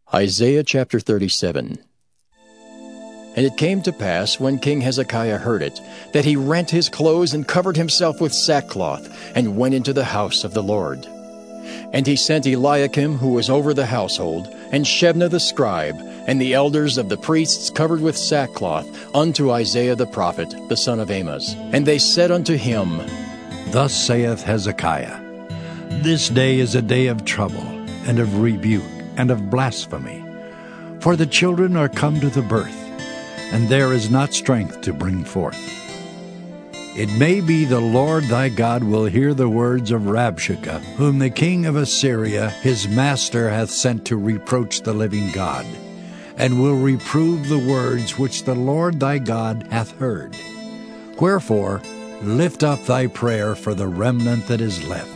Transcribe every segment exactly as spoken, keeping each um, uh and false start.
Isaiah chapter thirty-seven. And it came to pass, when King Hezekiah heard it, that he rent his clothes and covered himself with sackcloth, and went into the house of the Lord. And he sent Eliakim, who was over the household, and Shebna the scribe, and the elders of the priests covered with sackcloth, unto Isaiah the prophet, the son of Amoz. And they said unto him, Thus saith Hezekiah, This day is a day of trouble, and of rebuke, and of blasphemy. For the children are come to the birth, and there is not strength to bring forth. It may be the Lord thy God will hear the words of Rabshakeh, whom the king of Assyria his master hath sent to reproach the living God, and will reprove the words which the Lord thy God hath heard. Wherefore lift up thy prayer for the remnant that is left.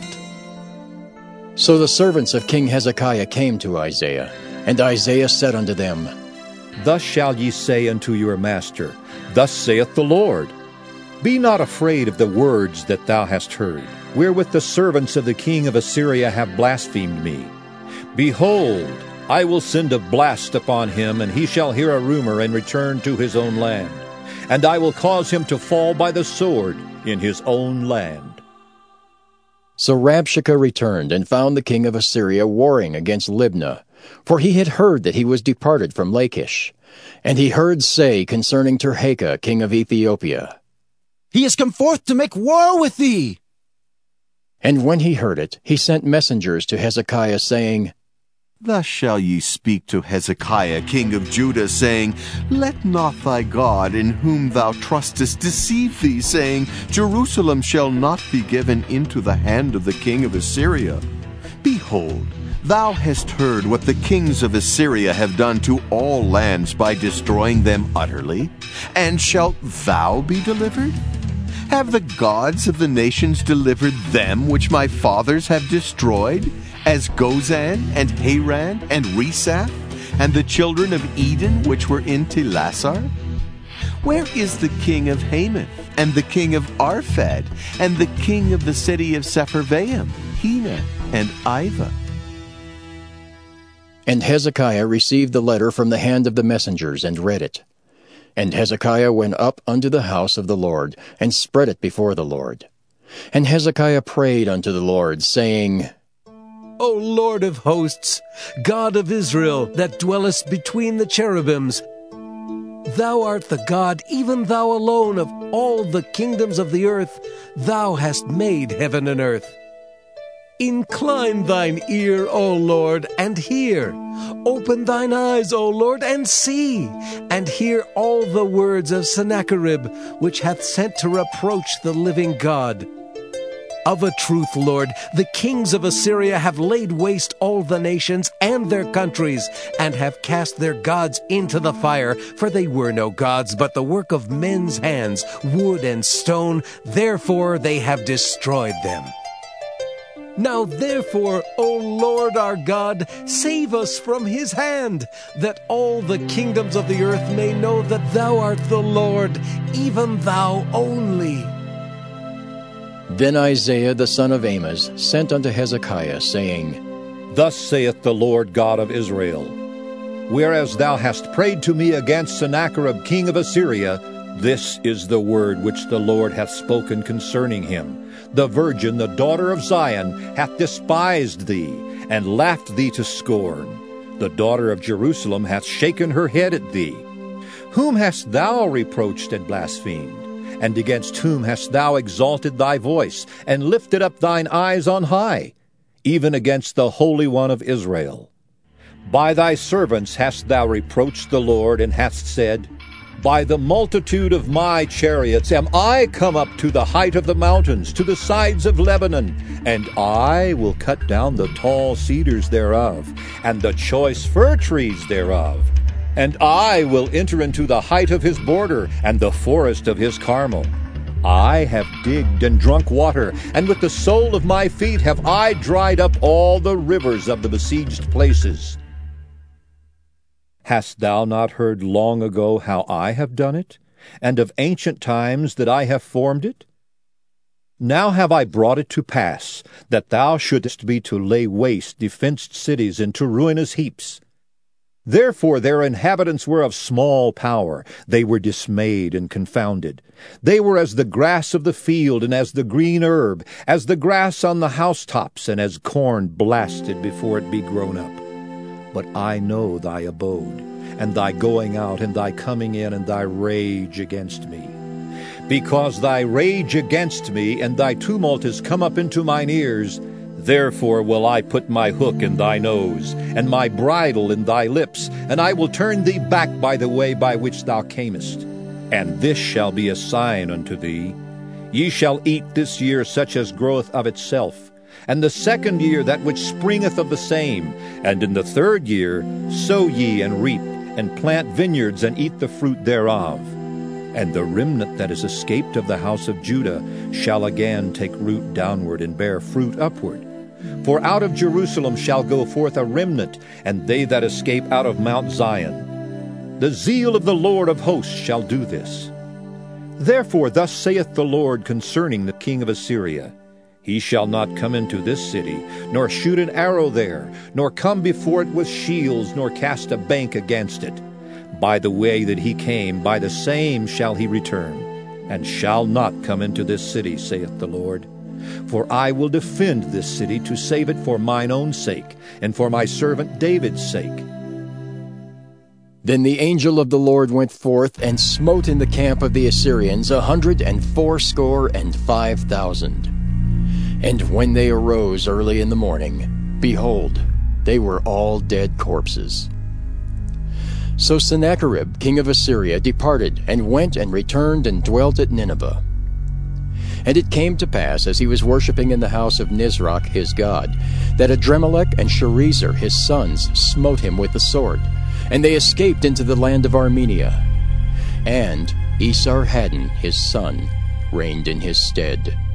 So the servants of King Hezekiah came to Isaiah, and Isaiah said unto them, Thus shall ye say unto your master, Thus saith the Lord, Be not afraid of the words that thou hast heard, wherewith the servants of the king of Assyria have blasphemed me. Behold, I will send a blast upon him, and he shall hear a rumor and return to his own land. And I will cause him to fall by the sword in his own land. So Rabshakeh returned, and found the king of Assyria warring against Libnah, for he had heard that he was departed from Lachish. And he heard say concerning Tirhakah, king of Ethiopia, He is come forth to make war with thee. And when he heard it, he sent messengers to Hezekiah, saying, Thus shall ye speak to Hezekiah king of Judah, saying, Let not thy God, in whom thou trustest, deceive thee, saying, Jerusalem shall not be given into the hand of the king of Assyria. Behold, thou hast heard what the kings of Assyria have done to all lands by destroying them utterly, and shalt thou be delivered? Have the gods of the nations delivered them which my fathers have destroyed, as Gozan, and Haran, and Resaph, and the children of Eden which were in Telassar? Where is the king of Hamath, and the king of Arphad, and the king of the city of Sepharvaim, Hena, and Ivah? And Hezekiah received the letter from the hand of the messengers, and read it. And Hezekiah went up unto the house of the Lord, and spread it before the Lord. And Hezekiah prayed unto the Lord, saying, O Lord of hosts, God of Israel, that dwellest between the cherubims, Thou art the God, even thou alone, of all the kingdoms of the earth. Thou hast made heaven and earth. Incline thine ear, O Lord, and hear. Open thine eyes, O Lord, and see, and hear all the words of Sennacherib, which hath sent to reproach the living God. Of a truth, Lord, the kings of Assyria have laid waste all the nations and their countries, and have cast their gods into the fire, for they were no gods, but the work of men's hands, wood and stone. Therefore they have destroyed them. Now therefore, O Lord our God, save us from his hand, that all the kingdoms of the earth may know that thou art the Lord, even thou only. Then Isaiah the son of Amoz sent unto Hezekiah, saying, Thus saith the Lord God of Israel, Whereas thou hast prayed to me against Sennacherib king of Assyria, this is the word which the Lord hath spoken concerning him. The virgin, the daughter of Zion, hath despised thee, and laughed thee to scorn. The daughter of Jerusalem hath shaken her head at thee. Whom hast thou reproached and blasphemed? And against whom hast thou exalted thy voice, and lifted up thine eyes on high? Even against the Holy One of Israel. By thy servants hast thou reproached the Lord, and hast said, By the multitude of my chariots am I come up to the height of the mountains, to the sides of Lebanon, and I will cut down the tall cedars thereof, and the choice fir trees thereof. And I will enter into the height of his border, and the forest of his Carmel. I have digged and drunk water, and with the sole of my feet have I dried up all the rivers of the besieged places. Hast thou not heard long ago how I have done it, and of ancient times that I have formed it? Now have I brought it to pass, that thou shouldest be to lay waste defenced cities into ruinous heaps. Therefore their inhabitants were of small power. They were dismayed and confounded. They were as the grass of the field, and as the green herb, as the grass on the housetops, and as corn blasted before it be grown up. But I know thy abode, and thy going out, and thy coming in, and thy rage against me. Because thy rage against me, and thy tumult is come up into mine ears, therefore will I put my hook in thy nose, and my bridle in thy lips, and I will turn thee back by the way by which thou camest. And this shall be a sign unto thee. Ye shall eat this year such as groweth of itself, and the second year that which springeth of the same, and in the third year sow ye and reap, and plant vineyards, and eat the fruit thereof. And the remnant that is escaped of the house of Judah shall again take root downward, and bear fruit upward. For out of Jerusalem shall go forth a remnant, and they that escape out of Mount Zion. The zeal of the Lord of hosts shall do this. Therefore thus saith the Lord concerning the king of Assyria, He shall not come into this city, nor shoot an arrow there, nor come before it with shields, nor cast a bank against it. By the way that he came, by the same shall he return, and shall not come into this city, saith the Lord. For I will defend this city to save it for mine own sake, and for my servant David's sake. Then the angel of the Lord went forth, and smote in the camp of the Assyrians a hundred and fourscore and five thousand. And when they arose early in the morning, behold, they were all dead corpses. So Sennacherib king of Assyria departed, and went and returned and dwelt at Nineveh. And it came to pass, as he was worshipping in the house of Nisroch his god, that Adremelech and Sharezer his sons smote him with the sword, and they escaped into the land of Armenia. And Esarhaddon his son reigned in his stead.